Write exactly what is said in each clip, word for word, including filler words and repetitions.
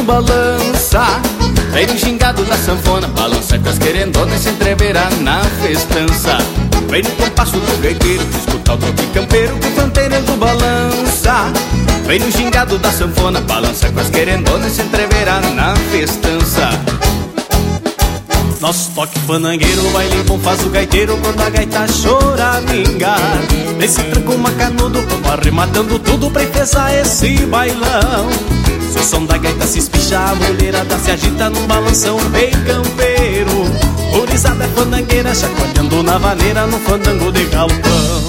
balança. Vem no gingado da sanfona, balança com as querendonas, se entreverá na festança. Vem no compasso do gaiteiro, escuta o toque campeiro que o fronteireiro balança. Vem no gingado da sanfona, balança com as querendonas, se entreverá na festança. Nosso toque fanangueiro, o baile bom faz o gaiteiro quando a gaita choramingar. Nesse tranco macanudo, vamos arrematando tudo pra enfesar esse bailão. Se o som da gaita se espicha, a mulherada se agita num balanção bem campeiro. Gurizada é fandangueira, chacoalhando na vaneira no fandango de galpão.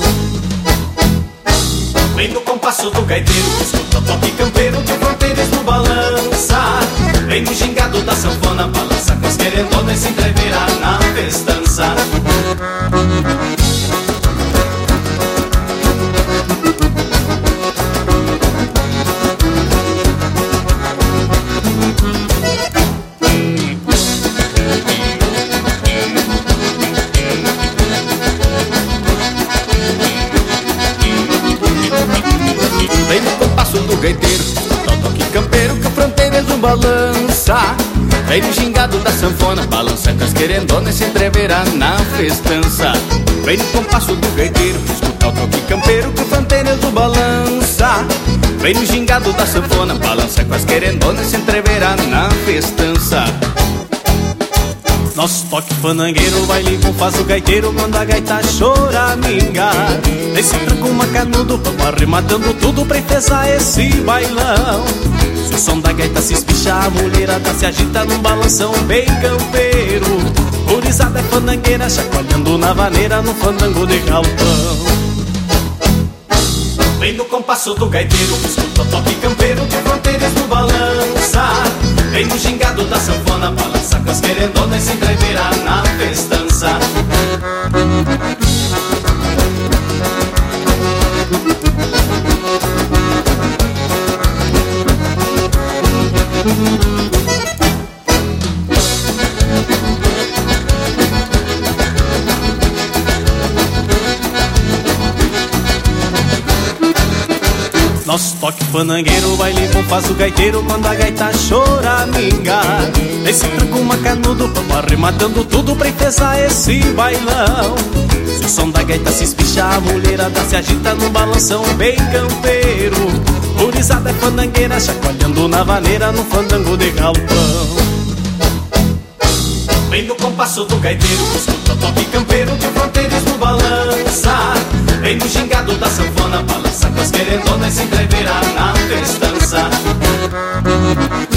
Vem no compasso do gaiteiro, escuta o toque campeiro que o fronteirismo balança. Vem no gingado da sanfona, balança com as querendonas, se entreverá na festança. Vem no compasso do gaiteiro, escuta o toque campeiro que o fronteireiro balança. Vem no gingado da sanfona, balança com as querendonas, se entreverá na festança. Vem no compasso do gaiteiro, escuta o toque campeiro que o fronteireiro balança. Vem no gingado da sanfona, balança com as querendonas, se entreverá na festança. Nosso toque fanangueiro, o baile bom faz o gaiteiro quando a gaita choramingar. Nesse tranco macanudo, vamos arrematando tudo pra enfesar esse bailão. Se o som da gaita se espicha, a mulherada se agita num balanção bem campeiro. Gurizada é fandangueira, chacoalhando na vaneira no fandango de galpão. Vem no compasso do gaiteiro, escuta o toque campeiro que o fronteirismo balança. Vem no gingado da sanfona, balança com as querendonas, se entreverá na festança. Nosso toque fanangueiro, o baile bom faz o gaiteiro quando a gaita choramingar. Nesse tranco macanudo, vamos arrematando tudo pra enfesar esse bailão. Se o som da gaita se espicha, a mulherada se agita num balanção bem campeiro. Gurizada é fandangueira, chacoalhando na vaneira no fandango de galpão. Vem no compasso do gaiteiro, escuta o toque campeiro que o fronteirismo balança. Vem no gingado da sanfona, balança com as querendonas, se entreverá na festança.